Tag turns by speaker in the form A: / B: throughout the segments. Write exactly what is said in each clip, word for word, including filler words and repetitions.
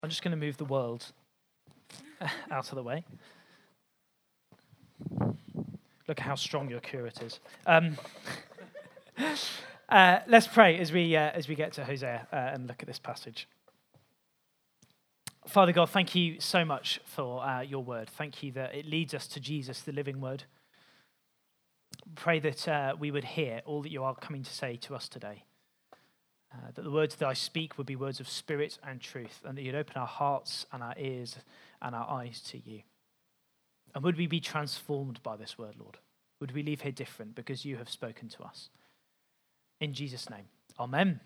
A: I'm just going to move the world out of the way. Look at how strong your curate is. Um, uh, let's pray as we uh, as we get to Hosea uh, and look at this passage. Father God, thank you so much for uh, your word. Thank you that it leads us to Jesus, the living word. Pray that uh, we would hear all that you are coming to say to us today. Uh, that the words that I speak would be words of spirit and truth, and that you'd open our hearts and our ears and our eyes to you. And would we be transformed by this word, Lord? Would we leave here different because you have spoken to us? In Jesus' name, amen.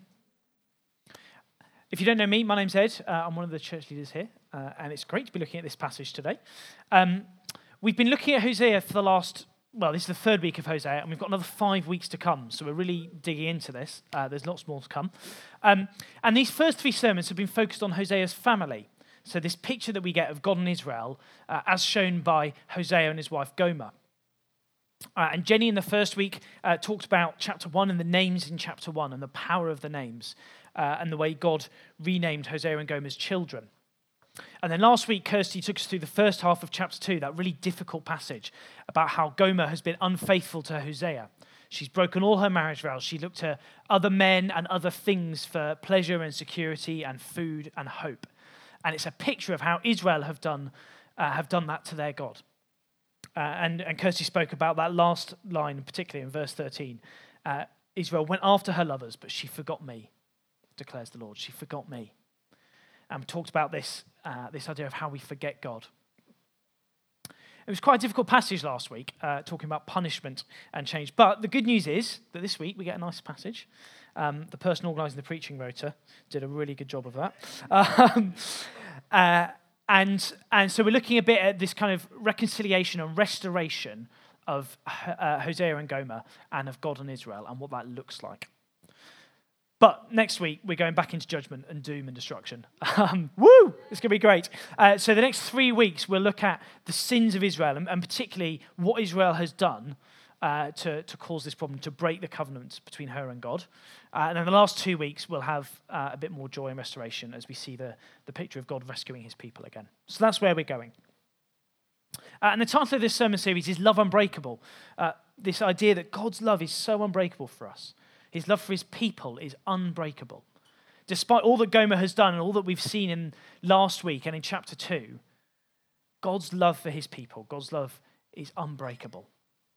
A: If you don't know me, my name's Ed. Uh, I'm one of the church leaders here, uh, and it's great to be looking at this passage today. Um, we've been looking at Hosea for the last, well, this is the third week of Hosea, and we've got another five weeks to come, so we're really digging into this. Uh, there's lots more to come. Um, and these first three sermons have been focused on Hosea's family. So this picture that we get of God and Israel, uh, as shown by Hosea and his wife Gomer. Uh, and Jenny in the first week uh, talked about chapter one and the names in chapter one and the power of the names uh, and the way God renamed Hosea and Gomer's children. And then last week, Kirsty took us through the first half of chapter two, that really difficult passage about how Gomer has been unfaithful to Hosea. She's broken all her marriage vows. She looked to other men and other things for pleasure and security and food and hope. And it's a picture of how Israel have done uh, have done that to their God. Uh, and, and Kirsty spoke about that last line, particularly in verse thirteen. Uh, Israel went after her lovers, but she forgot me, declares the Lord. She forgot me. And we talked about this, uh, this idea of how we forget God. It was quite a difficult passage last week, uh, talking about punishment and change. But the good news is that this week we get a nice passage. Um, the person organising the preaching rota did a really good job of that. Um, uh, and and so we're looking a bit at this kind of reconciliation and restoration of uh, Hosea and Gomer and of God and Israel and what that looks like. But next week, we're going back into judgment and doom and destruction. Um, woo! It's going to be great. Uh, so the next three weeks, we'll look at the sins of Israel and, and particularly what Israel has done uh, to, to cause this problem, to break the covenant between her and God. Uh, and then the last two weeks, we'll have uh, a bit more joy and restoration as we see the, the picture of God rescuing his people again. So that's where we're going. Uh, and the title of this sermon series is Love Unbreakable. Uh, this idea that God's love is so unbreakable for us. His love for his people is unbreakable. Despite all that Gomer has done and all that we've seen in last week and in chapter two, God's love for his people, God's love is unbreakable.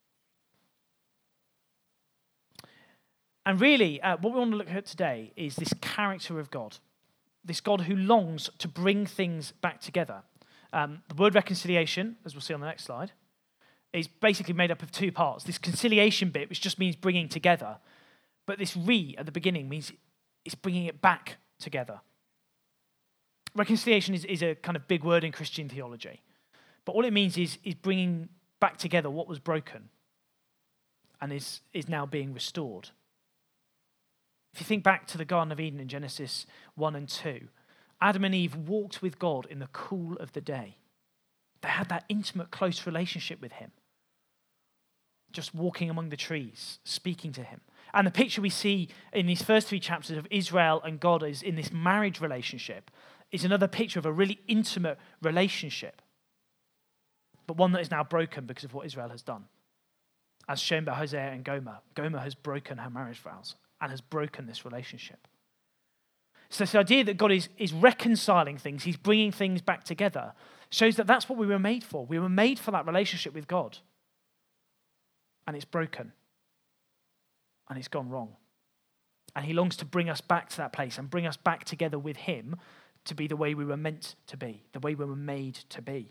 A: And really, uh, what we want to look at today is this character of God, this God who longs to bring things back together. Um, the word reconciliation, as we'll see on the next slide, is basically made up of two parts. This conciliation bit, which just means bringing together, but this re at the beginning means it's bringing it back together. Reconciliation is, is a kind of big word in Christian theology. But all it means is, is bringing back together what was broken and is, is now being restored. If you think back to the Garden of Eden in Genesis one and two, Adam and Eve walked with God in the cool of the day. They had that intimate, close relationship with him. Just walking among the trees, speaking to him. And the picture we see in these first three chapters of Israel and God is in this marriage relationship is another picture of a really intimate relationship, but one that is now broken because of what Israel has done. As shown by Hosea and Gomer, Gomer has broken her marriage vows and has broken this relationship. So this idea that God is, is reconciling things, he's bringing things back together, shows that that's what we were made for. We were made for that relationship with God. And it's broken. And it's gone wrong. And he longs to bring us back to that place and bring us back together with him to be the way we were meant to be, the way we were made to be.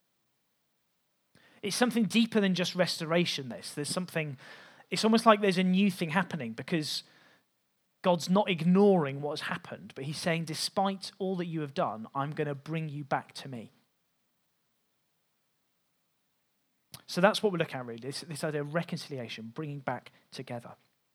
A: It's something deeper than just restoration, this. There's something, it's almost like there's a new thing happening because God's not ignoring what's happened, but he's saying, despite all that you have done, I'm going to bring you back to me. So that's what we're looking at, really, this, this idea of reconciliation, bringing back together.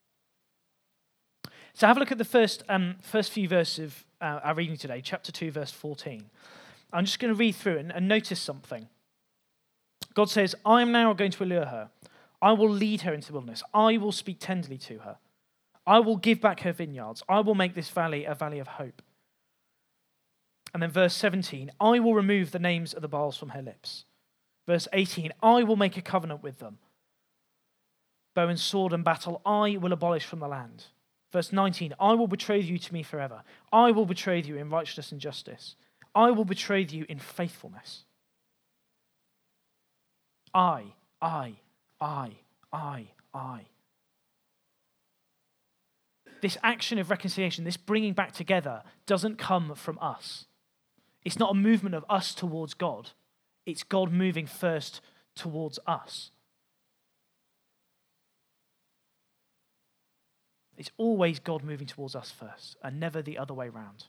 A: So have a look at the first um, first few verses of uh, our reading today, chapter two, verse fourteen. I'm just going to read through and, and notice something. God says, I am now going to allure her. I will lead her into the wilderness. I will speak tenderly to her. I will give back her vineyards. I will make this valley a valley of hope. And then verse seventeen, I will remove the names of the Baals from her lips. Verse eighteen, I will make a covenant with them. Bow and sword and battle I will abolish from the land. Verse nineteen, I will betroth you to me forever. I will betroth you in righteousness and justice. I will betroth you in faithfulness. I, I, I, I, I. This action of reconciliation, this bringing back together, doesn't come from us. It's not a movement of us towards God. It's God moving first towards us. It's always God moving towards us first, and never the other way round.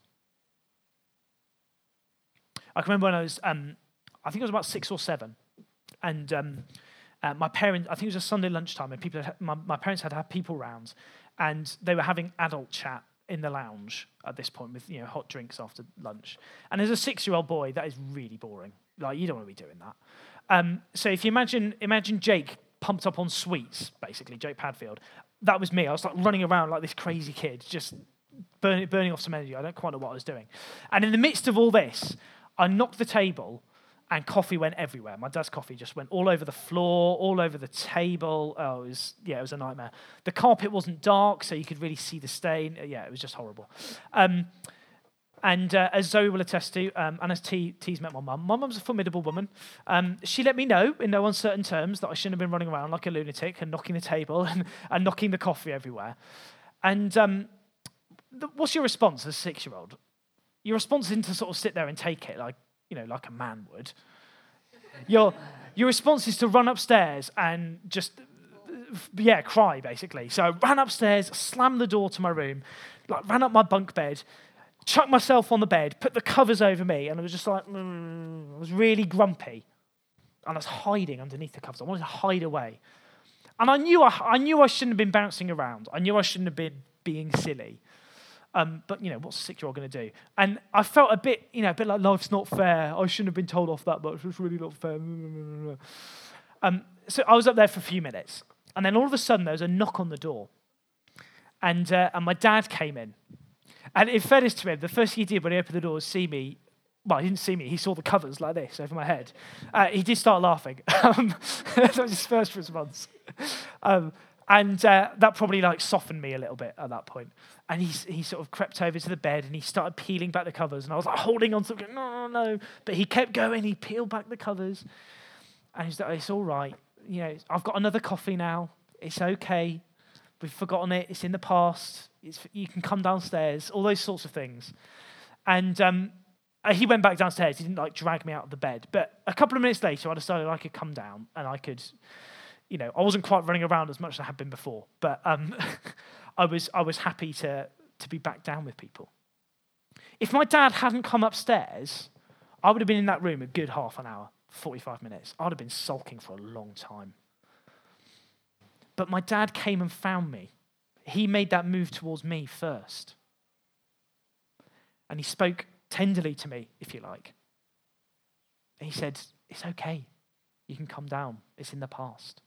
A: I can remember when I was, um, I think I was about six or seven, and um, uh, my parents, I think it was a Sunday lunchtime, and people, had, my, my parents had had people round, and they were having adult chat in the lounge at this point with, you know, hot drinks after lunch. And as a six-year-old boy, that is really boring. Like, you don't want to be doing that. Um, so if you imagine, imagine Jake pumped up on sweets, basically, Jake Padfield. That was me. I was like running around like this crazy kid, just burning, burning off some energy. I don't quite know what I was doing. And in the midst of all this, I knocked the table and coffee went everywhere. My dad's coffee just went all over the floor, all over the table. Oh, it was, yeah, it was a nightmare. The carpet wasn't dark, so you could really see the stain. Yeah, it was just horrible. Um, and uh, as Zoe will attest to, um, and as T, T's met my mum, my mum's a formidable woman. Um, she let me know in no uncertain terms that I shouldn't have been running around like a lunatic and knocking the table and, and knocking the coffee everywhere. And um, the, what's your response as a six-year-old? Your response isn't to sort of sit there and take it like, you know, like a man would. Your your response is to run upstairs and just, yeah, cry, basically. So I ran upstairs, slammed the door to my room, like ran up my bunk bed, chucked myself on the bed, put the covers over me, and I was just like, mm, I was really grumpy. And I was hiding underneath the covers. I wanted to hide away. And I knew I, I knew I shouldn't have been bouncing around. I knew I shouldn't have been being silly. Um, but, you know, what's a six-year-old going to do? And I felt a bit, you know, a bit like life's not fair. I shouldn't have been told off that much. It's really not fair. Um, so I was up there for a few minutes. And then all of a sudden, there was a knock on the door. And, uh, and my dad came in. And in fairness to him, the first thing he did when he opened the door was see me. Well, he didn't see me. He saw the covers like this over my head. Uh, he did start laughing. Um, that was his first response. Um, and uh, that probably like softened me a little bit at that point. And he he sort of crept over to the bed and he started peeling back the covers. And I was like holding on to him, no, no, no. But he kept going. He peeled back the covers. And he's like, it's all right. You know, I've got another coffee now. It's okay. We've forgotten it. It's in the past. It's, you can come downstairs. All those sorts of things. And um, he went back downstairs. He didn't like drag me out of the bed. But a couple of minutes later, I decided I could come down and I could, you know, I wasn't quite running around as much as I had been before. But um, I was I was happy to to be back down with people. If my dad hadn't come upstairs, I would have been in that room a good half an hour, forty-five minutes. I would have been sulking for a long time. But my dad came and found me. He made that move towards me first. And he spoke tenderly to me, if you like. And he said, it's okay. You can come down. It's in the past.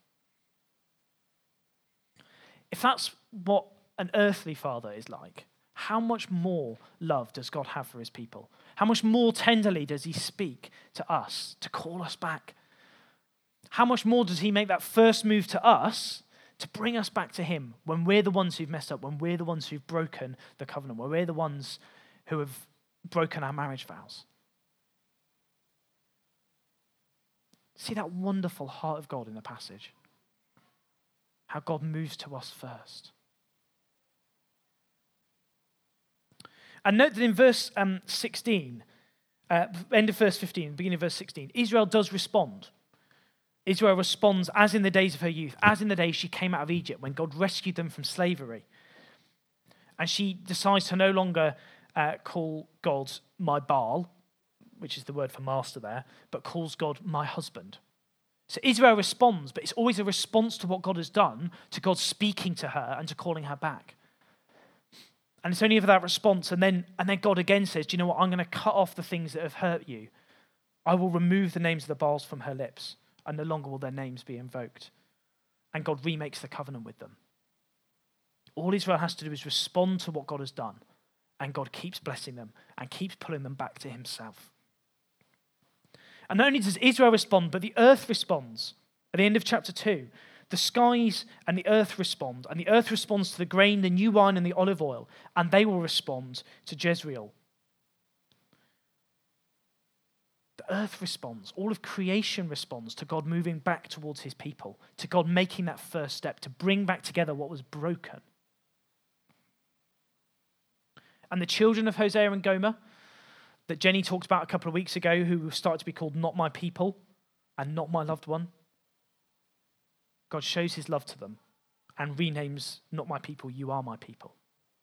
A: If that's what an earthly father is like, how much more love does God have for his people? How much more tenderly does he speak to us to call us back? How much more does he make that first move to us to bring us back to him when we're the ones who've messed up, when we're the ones who've broken the covenant, when we're the ones who have broken our marriage vows? See that wonderful heart of God in the passage? How God moves to us first. And note that in verse um, sixteen, uh, end of verse fifteen, beginning of verse sixteen, Israel does respond. Israel responds as in the days of her youth, as in the days she came out of Egypt when God rescued them from slavery. And she decides to no longer uh, call God my Baal, which is the word for master there, but calls God my husband. So Israel responds, but it's always a response to what God has done, to God speaking to her and to calling her back. And it's only for that response, and then and then God again says, do you know what, I'm going to cut off the things that have hurt you. I will remove the names of the Baals from her lips, and no longer will their names be invoked. And God remakes the covenant with them. All Israel has to do is respond to what God has done, And God keeps blessing them and keeps pulling them back to himself. And not only does Israel respond, but the earth responds. At the end of chapter two, the skies and the earth respond. And the earth responds to the grain, the new wine, and the olive oil. And they will respond to Jezreel. The earth responds. All of creation responds to God moving back towards his people, to God making that first step to bring back together what was broken. And the children of Hosea and Gomer that Jenny talked about a couple of weeks ago, who started to be called Not My People and Not My Loved One, God shows his love to them and renames Not My People, You Are My People.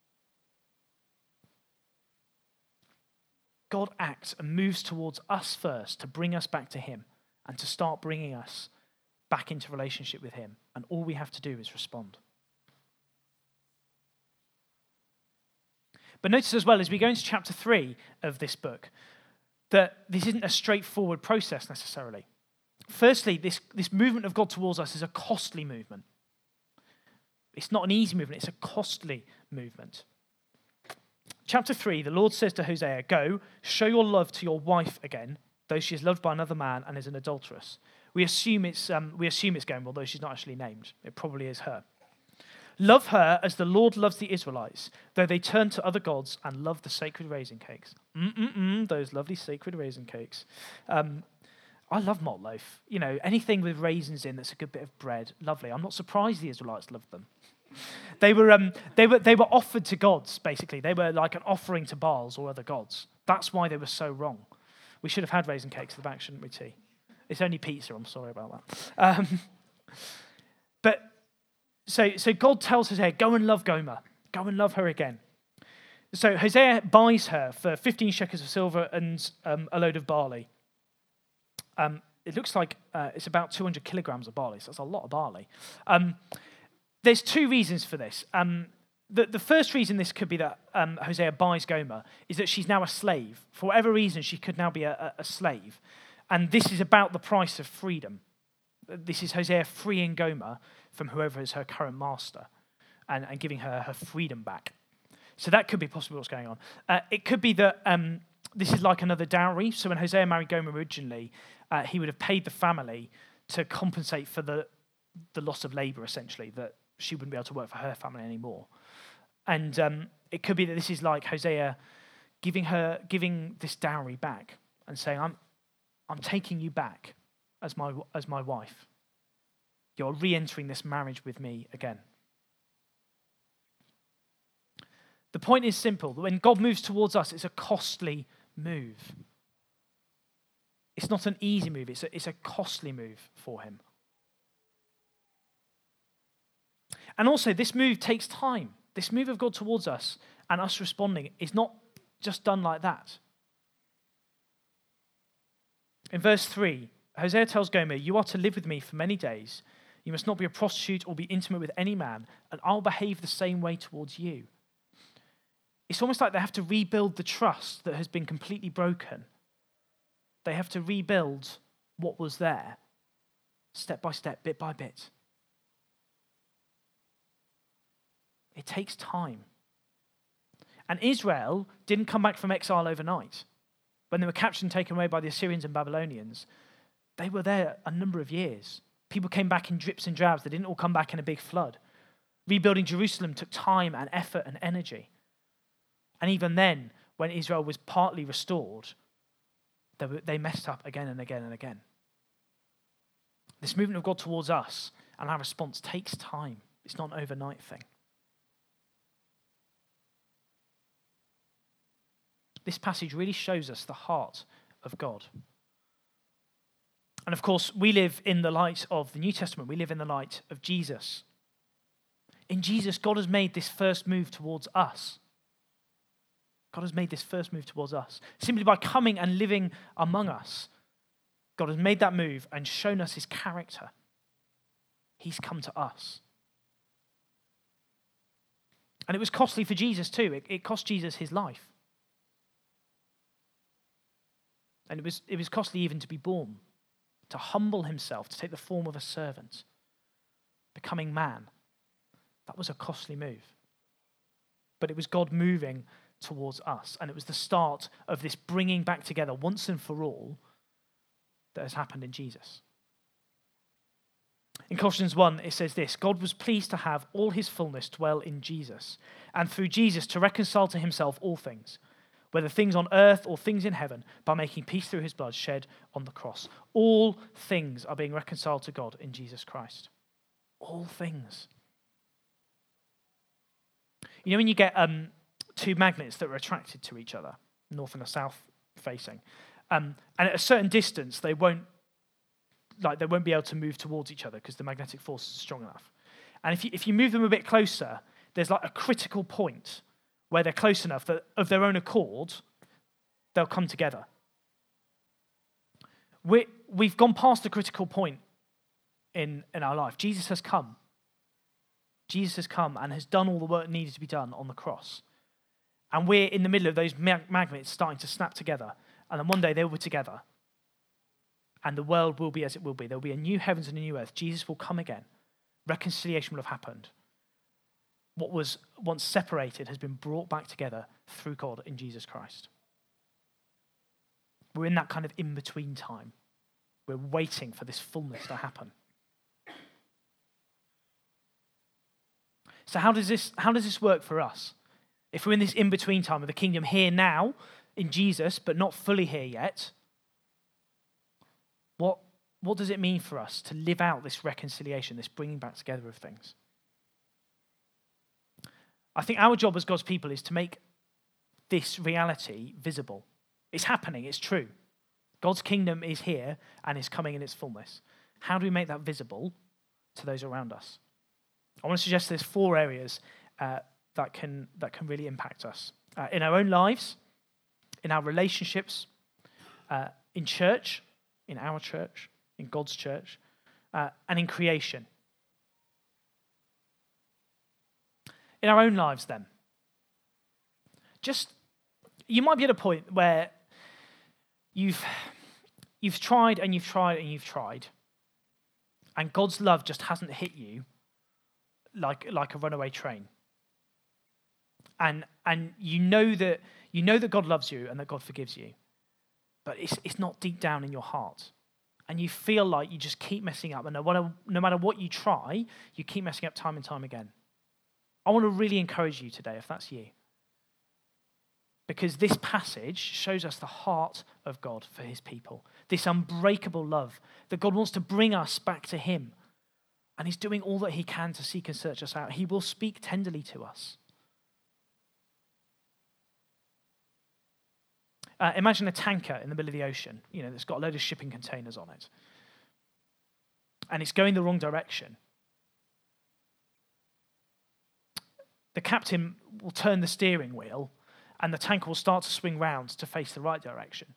A: God acts and moves towards us first to bring us back to him and to start bringing us back into relationship with him. And all we have to do is respond. But notice as well, as we go into chapter three of this book, that this isn't a straightforward process necessarily. Firstly, this, this movement of God towards us is a costly movement. It's not an easy movement, it's a costly movement. Chapter three, the Lord says to Hosea, "Go, show your love to your wife again, though she is loved by another man and is an adulteress." We assume it's um, we assume it's Gomer, although she's not actually named. It probably is her. "Love her as the Lord loves the Israelites, though they turn to other gods and love the sacred raisin cakes." Mm-mm-mm, those lovely sacred raisin cakes. Um, I love malt loaf. You know, anything with raisins in that's a good bit of bread, lovely. I'm not surprised the Israelites loved them. They were, um, they were, they were offered to gods, basically. They were like an offering to Baals or other gods. That's why they were so wrong. We should have had raisin cakes at the back, shouldn't we, T? It's only pizza, I'm sorry about that. Um, but, so, so God tells Hosea, go and love Gomer. Go and love her again. So Hosea buys her for fifteen shekels of silver and um, a load of barley. Um, it looks like uh, it's about two hundred kilograms of barley, so that's a lot of barley. Um, there's two reasons for this. Um, the, the first reason this could be that um, Hosea buys Gomer is that she's now a slave. For whatever reason, she could now be a, a, a slave. And this is about the price of freedom. This is Hosea freeing Gomer from whoever is her current master and, and giving her her freedom back. So that could be possibly what's going on. Uh, it could be that um, this is like another dowry. So when Hosea married Gomer originally, uh, he would have paid the family to compensate for the, the loss of labor, essentially, that she wouldn't be able to work for her family anymore. And um, it could be that this is like Hosea giving her, giving this dowry back and saying, I'm, I'm taking you back as my, as my wife. You're re-entering this marriage with me again. The point is simple. When God moves towards us, it's a costly move. It's not an easy move. It's a, it's a costly move for him. And also, this move takes time. This move of God towards us and us responding is not just done like that. In verse three, Hosea tells Gomer, you are to live with me for many days. You must not be a prostitute or be intimate with any man, and I'll behave the same way towards you. It's almost like they have to rebuild the trust that has been completely broken. They have to rebuild what was there, step by step, bit by bit. It takes time. And Israel didn't come back from exile overnight. When they were captured and taken away by the Assyrians and Babylonians, they were there a number of years. People came back in drips and drabs. They didn't all come back in a big flood. Rebuilding Jerusalem took time and effort and energy. And even then, when Israel was partly restored, they, were, they messed up again and again and again. This movement of God towards us and our response takes time. It's not an overnight thing. This passage really shows us the heart of God. And of course, we live in the light of the New Testament. We live in the light of Jesus. In Jesus, God has made this first move towards us. God has made this first move towards us. Simply by coming and living among us, God has made that move and shown us his character. He's come to us. And it was costly for Jesus too. It, it cost Jesus his life. And it was, it was costly even to be born, to humble himself, to take the form of a servant, becoming man. That was a costly move. But it was God moving towards us. And it was the start of this bringing back together once and for all that has happened in Jesus. In Colossians one, it says this: God was pleased to have all his fullness dwell in Jesus, and through Jesus to reconcile to himself all things, whether things on earth or things in heaven, by making peace through his blood shed on the cross. All things are being reconciled to God in Jesus Christ. All things. You know when you get um, two magnets that are attracted to each other, north and a south facing, um, and at a certain distance they won't like they won't be able to move towards each other because the magnetic force is strong enough. And if you, if you move them a bit closer, there's like a critical point where they're close enough that of their own accord, they'll come together. we we've gone past the critical point in, in our life. Jesus has come. Jesus has come and has done all the work needed to be done on the cross. And we're in the middle of those mag- magnets starting to snap together. And then one day they will be together. And the world will be as it will be. There will be a new heavens and a new earth. Jesus will come again. Reconciliation will have happened. What was once separated has been brought back together through God in Jesus Christ. We're in that kind of in-between time. We're waiting for this fullness to happen. So how does this, how does this work for us? If we're in this in-between time of the kingdom here now in Jesus, but not fully here yet, what, what does it mean for us to live out this reconciliation, this bringing back together of things? I think our job as God's people is to make this reality visible. It's happening, it's true. God's kingdom is here and is coming in its fullness. How do we make that visible to those around us? I want to suggest there's four areas uh, that can that can really impact us. Uh, in our own lives, in our relationships, uh, in church, in our church, in God's church, uh, and in creation. In our own lives, then, just, you might be at a point where you've, you've tried and you've tried and you've tried, and God's love just hasn't hit you like, like a runaway train. And, and you know that, you know that God loves you and that God forgives you, but it's, it's not deep down in your heart. And you feel like you just keep messing up, and no matter, no matter what you try, you keep messing up time and time again. I want to really encourage you today, if that's you. Because this passage shows us the heart of God for his people. This unbreakable love that God wants to bring us back to him. And he's doing all that he can to seek and search us out. He will speak tenderly to us. Uh, imagine a tanker in the middle of the ocean, you know, that's got a load of shipping containers on it. And it's going the wrong direction. The captain will turn the steering wheel and the tanker will start to swing round to face the right direction.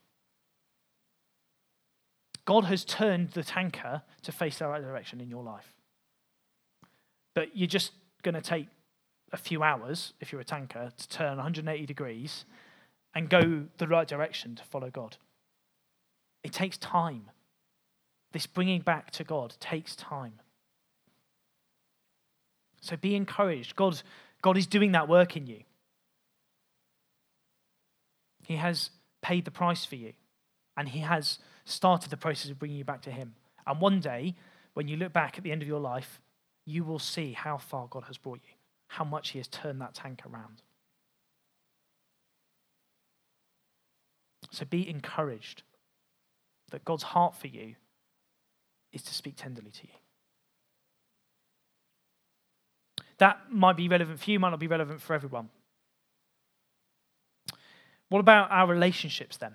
A: God has turned the tanker to face the right direction in your life. But you're just going to take a few hours, if you're a tanker, to turn one hundred eighty degrees and go the right direction to follow God. It takes time. This bringing back to God takes time. So be encouraged. God God is doing that work in you. He has paid the price for you, and he has started the process of bringing you back to him. And one day, when you look back at the end of your life, you will see how far God has brought you, how much he has turned that tank around. So be encouraged that God's heart for you is to speak tenderly to you. That might be relevant for you, might not be relevant for everyone. What about our relationships then?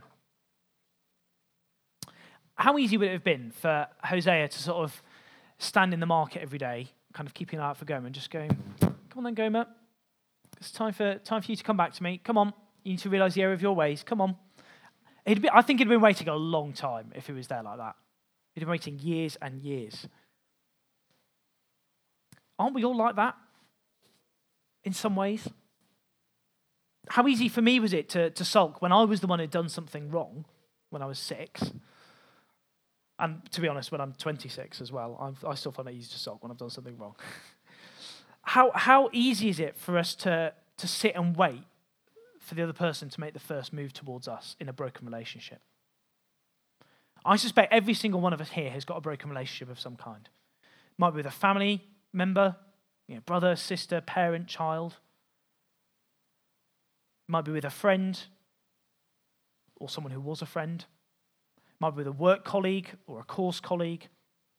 A: How easy would it have been for Hosea to sort of stand in the market every day, kind of keeping an eye out for Gomer and just going, come on then, Gomer. It's time for, time for you to come back to me. Come on. You need to realize the error of your ways. Come on. He'd be, I think he'd been waiting a long time if he was there like that. He'd been waiting years and years. Aren't we all like that? In some ways. How easy for me was it to, to sulk when I was the one who'd done something wrong when I was six? And to be honest, when I'm twenty-six as well, I'm, I still find it easy to sulk when I've done something wrong. how how easy is it for us to, to sit and wait for the other person to make the first move towards us in a broken relationship. I suspect every single one of us here has got a broken relationship of some kind. It might be with a family member, you know, brother, sister, parent, child. It might be with a friend or someone who was a friend. It might be with a work colleague or a course colleague.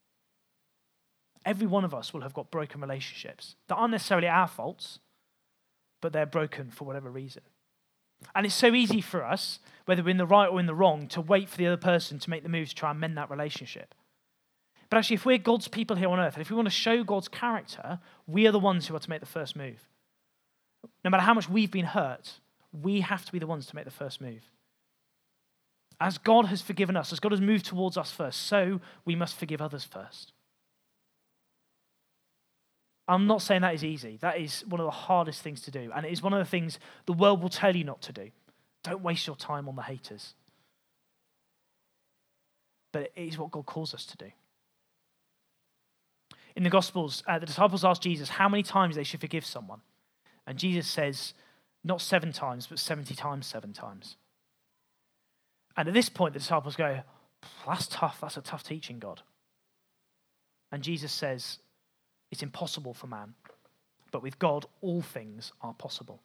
A: Every one of us will have got broken relationships that aren't necessarily our faults, but they're broken for whatever reason. And it's so easy for us, whether we're in the right or in the wrong, to wait for the other person to make the move to try and mend that relationship. But actually, if we're God's people here on earth, and if we want to show God's character, we are the ones who are to make the first move. No matter how much we've been hurt, we have to be the ones to make the first move. As God has forgiven us, as God has moved towards us first, so we must forgive others first. I'm not saying that is easy. That is one of the hardest things to do. And it is one of the things the world will tell you not to do. Don't waste your time on the haters. But it is what God calls us to do. In the Gospels, uh, the disciples asked Jesus how many times they should forgive someone. And Jesus says, not seven times, but seventy times seven times. And at this point, the disciples go, that's tough. That's a tough teaching, God. And Jesus says, it's impossible for man, but with God, all things are possible.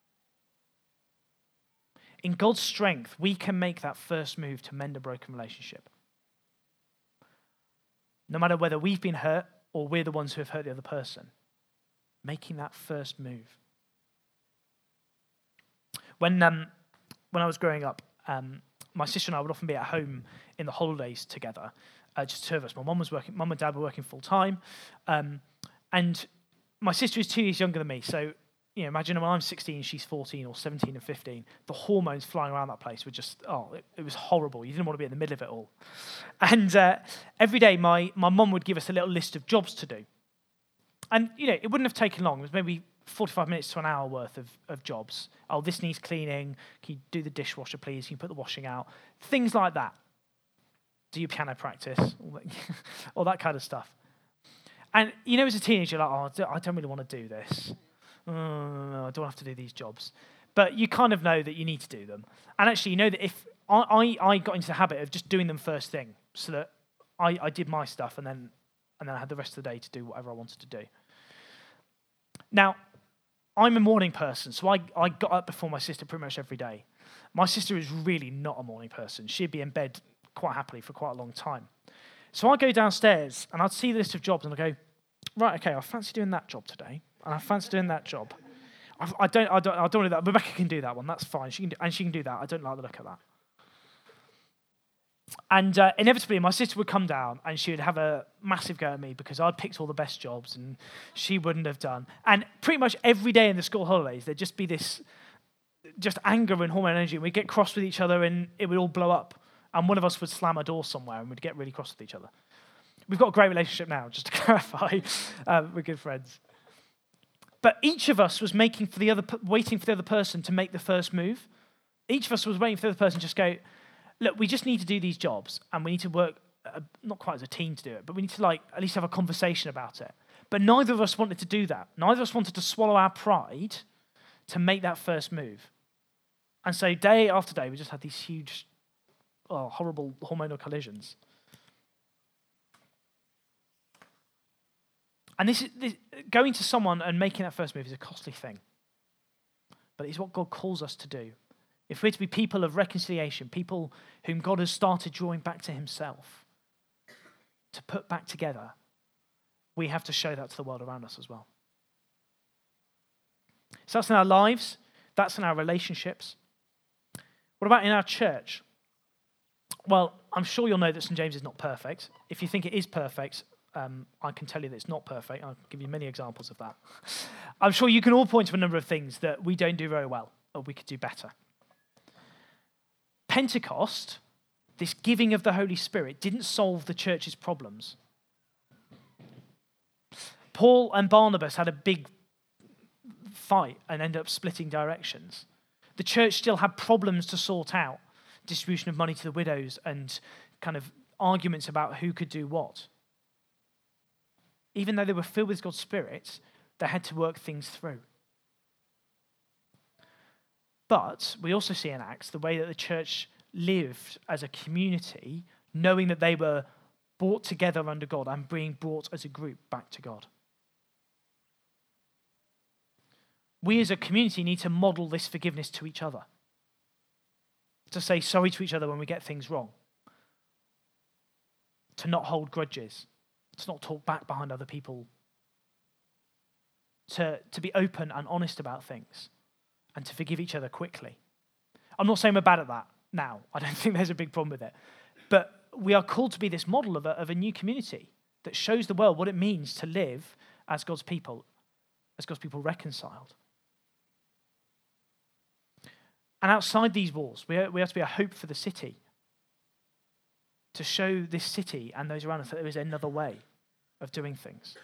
A: In God's strength, we can make that first move to mend a broken relationship. No matter whether we've been hurt or we're the ones who have hurt the other person, making that first move. When um, when I was growing up, um, my sister and I would often be at home in the holidays together, uh, just two of us. My mum was working, mum and dad were working full time. Um, And my sister is two years younger than me, so you know, imagine when I'm sixteen, she's fourteen or seventeen and fifteen. The hormones flying around that place were just, oh, it, it was horrible. You didn't want to be in the middle of it all. And uh, every day, my my mum would give us a little list of jobs to do. And, you know, it wouldn't have taken long. It was maybe forty-five minutes to an hour worth of, of jobs. Oh, this needs cleaning. Can you do the dishwasher, please? Can you put the washing out? Things like that. Do your piano practice? All that, all that kind of stuff. And, you know, as a teenager, you're like, oh, I don't really want to do this. Uh, I don't have to do these jobs. But you kind of know that you need to do them. And actually, you know that if I, I, I got into the habit of just doing them first thing, so that I, I did my stuff and then and then I had the rest of the day to do whatever I wanted to do. Now, I'm a morning person, so I, I got up before my sister pretty much every day. My sister is really not a morning person. She'd be in bed quite happily for quite a long time. So I go downstairs and I'd see the list of jobs and I go, right, okay, I fancy doing that job today, and I fancy doing that job. I, I don't, I don't, I don't want to do that. Rebecca can do that one. That's fine. She can, do, and she can do that. I don't like the look of that. And uh, inevitably, my sister would come down and she would have a massive go at me because I'd picked all the best jobs and she wouldn't have done. And pretty much every day in the school holidays, there'd just be this, just anger and hormone energy. And we'd get cross with each other and it would all blow up. And one of us would slam a door somewhere and we'd get really cross with each other. We've got a great relationship now, just to clarify. Um, we're good friends. But each of us was making for the other, waiting for the other person to make the first move. Each of us was waiting for the other person to just go, look, we just need to do these jobs and we need to work, uh, not quite as a team to do it, but we need to like at least have a conversation about it. But neither of us wanted to do that. Neither of us wanted to swallow our pride to make that first move. And so day after day, we just had these huge Oh, horrible hormonal collisions. And this, is, this going to someone and making that first move is a costly thing. But it's what God calls us to do. If we're to be people of reconciliation, people whom God has started drawing back to himself, to put back together, we have to show that to the world around us as well. So that's in our lives. That's in our relationships. What about in our church? Well, I'm sure you'll know that Saint James is not perfect. If you think it is perfect, um, I can tell you that it's not perfect. I'll give you many examples of that. I'm sure you can all point to a number of things that we don't do very well, or we could do better. Pentecost, this giving of the Holy Spirit, didn't solve the church's problems. Paul and Barnabas had a big fight and ended up splitting directions. The church still had problems to sort out. Distribution of money to the widows and kind of arguments about who could do what. Even though they were filled with God's Spirit, they had to work things through. But we also see in Acts the way that the church lived as a community, knowing that they were brought together under God and being brought as a group back to God. We as a community need to model this forgiveness to each other. To say sorry to each other when we get things wrong. To not hold grudges. To not talk back behind other people. To, to be open and honest about things. And to forgive each other quickly. I'm not saying we're bad at that now. I don't think there's a big problem with it. But we are called to be this model of a, of a new community that shows the world what it means to live as God's people, as God's people reconciled. And outside these walls, we we have to be a hope for the city. To show this city and those around us that there is another way of doing things.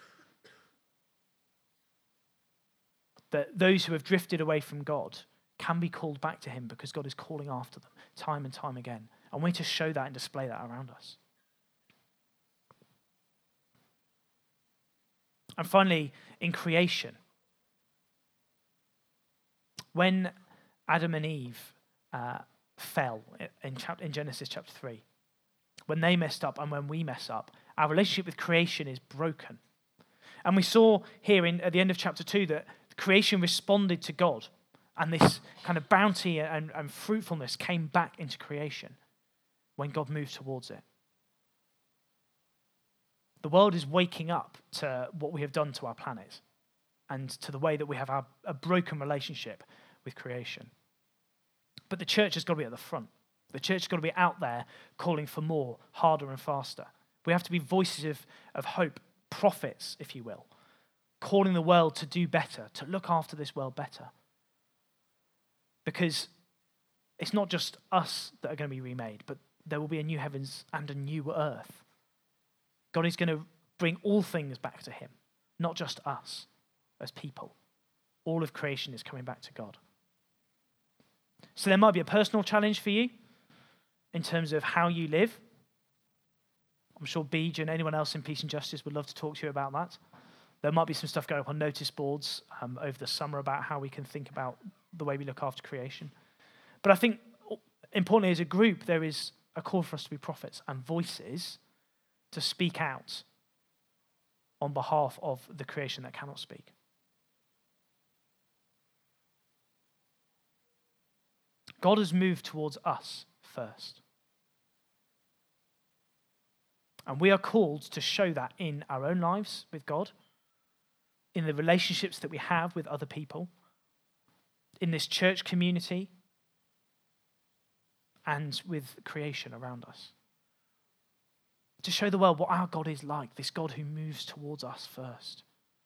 A: That those who have drifted away from God can be called back to him because God is calling after them time and time again. And we need to show that and display that around us. And finally, in creation, when Adam and Eve uh, fell in, chap- in Genesis chapter three, when they messed up and when we mess up, our relationship with creation is broken. And we saw here in, at the end of chapter two that creation responded to God, and this kind of bounty and, and fruitfulness came back into creation when God moved towards it. The world is waking up to what we have done to our planet and to the way that we have our, a broken relationship with creation. But the church has got to be at the front. The church has got to be out there calling for more, harder and faster. We have to be voices of, of hope, prophets, if you will, calling the world to do better, to look after this world better. Because it's not just us that are going to be remade, but there will be a new heavens and a new earth. God is going to bring all things back to him, not just us as people. All of creation is coming back to God. So there might be a personal challenge for you in terms of how you live. I'm sure Beej and anyone else in Peace and Justice would love to talk to you about that. There might be some stuff going up on notice boards um, over the summer about how we can think about the way we look after creation. But I think, importantly, as a group, there is a call for us to be prophets and voices to speak out on behalf of the creation that cannot speak. God has moved towards us first. And we are called to show that in our own lives with God, in the relationships that we have with other people, in this church community, and with creation around us. To show the world what our God is like, this God who moves towards us first.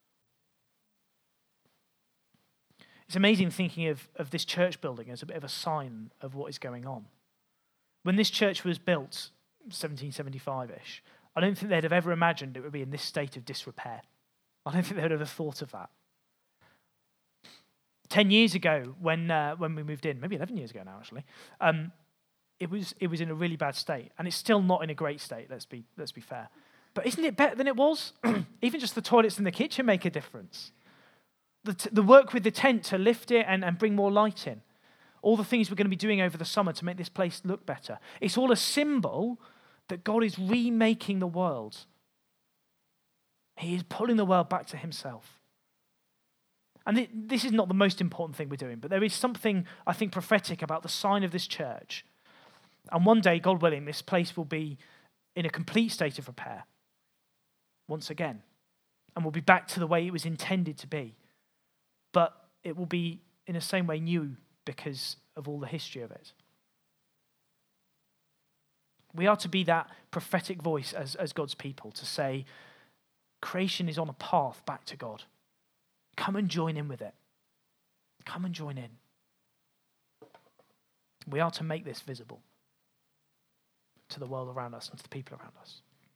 A: It's amazing thinking of, of this church building as a bit of a sign of what is going on. When this church was built, seventeen seventy-five-ish, I don't think they'd have ever imagined it would be in this state of disrepair. I don't think they'd ever thought of that. Ten years ago, when uh, when we moved in, maybe eleven years ago now, actually, um, it was it was in a really bad state, and it's still not in a great state. Let's be let's be fair. But isn't it better than it was? Even just the toilets in the kitchen make a difference. The, t- the work with the tent to lift it and, and bring more light in. All the things we're going to be doing over the summer to make this place look better. It's all a symbol that God is remaking the world. He is pulling the world back to himself. And th- this is not the most important thing we're doing, but there is something, I think, prophetic about the sign of this church. And one day, God willing, this place will be in a complete state of repair once again. And we'll be back to the way it was intended to be. But it will be, in the same way, new because of all the history of it. We are to be that prophetic voice as, as God's people, to say, creation is on a path back to God. Come and join in with it. Come and join in. We are to make this visible to the world around us and to the people around us.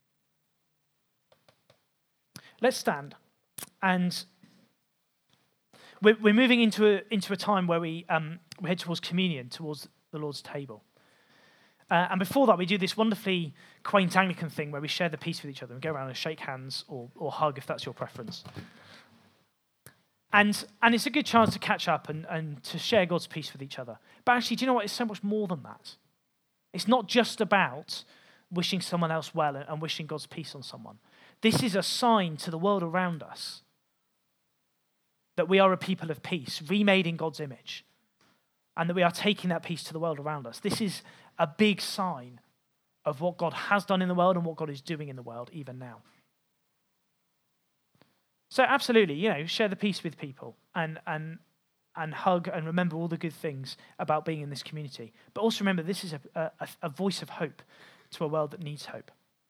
A: Let's stand. And we're, we're moving into a, into a time where we, um, we head towards communion, towards the Lord's table. Uh, and before that, we do this wonderfully quaint Anglican thing where we share the peace with each other and go around and shake hands or, or hug if that's your preference. And, and it's a good chance to catch up and, and to share God's peace with each other. But actually, do you know what? It's so much more than that. It's not just about wishing someone else well and wishing God's peace on someone. This is a sign to the world around us that we are a people of peace, remade in God's image, and that we are taking that peace to the world around us. This is a big sign of what God has done in the world and what God is doing in the world even now. So absolutely, you know, share the peace with people and and and hug and remember all the good things about being in this community. But also remember, this is a, a, a voice of hope to a world that needs hope.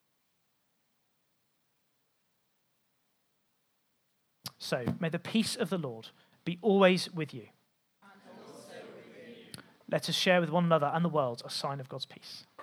A: So may the peace of the Lord be always with you. And also with you. Let us share with one another and the world a sign of God's peace.